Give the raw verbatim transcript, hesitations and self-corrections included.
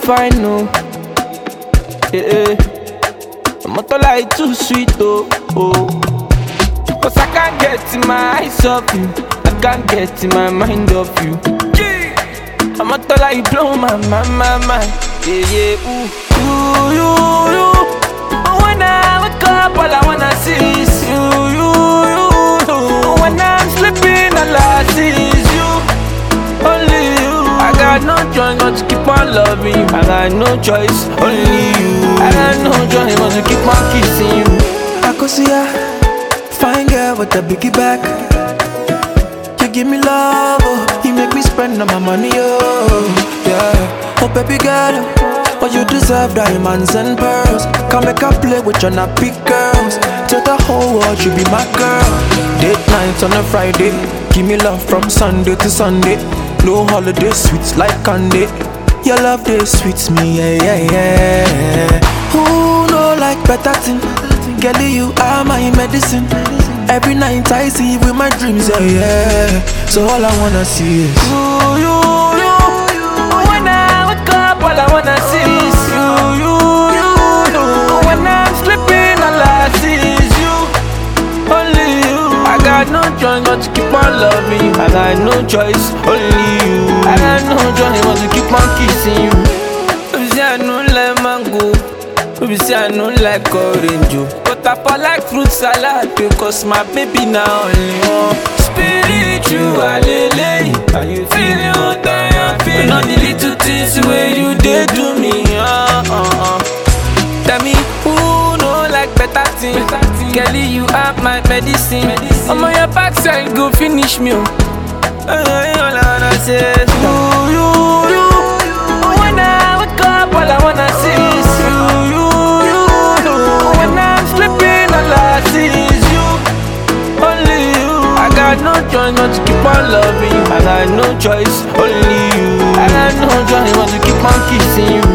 fine, no. Yeah, motor like too sweet, oh, oh. Cause I can't get in my eyes off you. I can't get in my mind off you. Yeah. I'm motor like blow my, my, my, my. Yeah, yeah, ooh. You, you, you. When I wake up, all I wanna see is you, you, you, you. When I'm sleeping, all I see is you. Only you. I got no choice but to keep on loving you. I got no choice, only you. I got no choice but to keep on kissing you. I could see ya, fine girl with a biggie back. You give me love, oh, you make me spend all my money, oh, yeah. Oh baby girl, oh you deserve diamonds and pearls. Come make a play with your nappy girls. Tell the whole world you be my girl. Date nights on a Friday, give me love from Sunday to Sunday. No holiday sweets like candy. Your love they sweets me, yeah, yeah, yeah. Who know like better thing? Girl, you are my medicine. Every night I see you with my dreams, yeah, yeah. So all I wanna see is you, you, you. When I wake up, all I wanna see is you, you, you, you. When I'm sleeping, all I see is you, only you. I got no choice but to keep on loving you. I got no choice, only you. I got no choice but to keep on kissing you. Baby say I don't like mango, baby say I don't like orange, but I fall like fruit salad because my baby now only one. Spiritual, lele, are you feeling what I am feeling? All the little things where you did to me, uh, uh, uh. Tell me who know like better thing? Kelly, you are my medicine. medicine. I'm on your backside, go finish me. Oh. Uh, all I wanna say is you, you, you. When I wake up, all I wanna see is you, you, you, you. When I'm sleeping, all I see is you, only you. I got no choice but to keep on loving you. I got no choice, only you. I got no choice but to keep on kissing you.